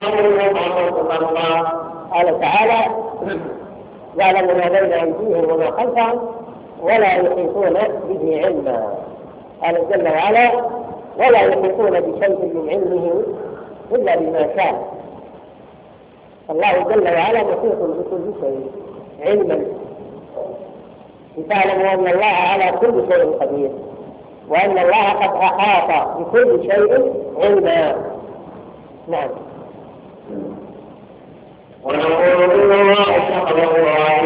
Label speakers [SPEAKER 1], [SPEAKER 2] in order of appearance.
[SPEAKER 1] قال تعالى: يعلم ما بين أيديهم وما خلفهم ولا يحيطون به علما. قال جل وعلا: ولا يحيطون بشيء من علمه إلا بما شاء. الله جل وعلا محيط بكل شيء علما، لتعلموا أن الله على كل شيء قدير، وأن الله قد أحاط بكل شيء علما. نعم.
[SPEAKER 2] ونقول الله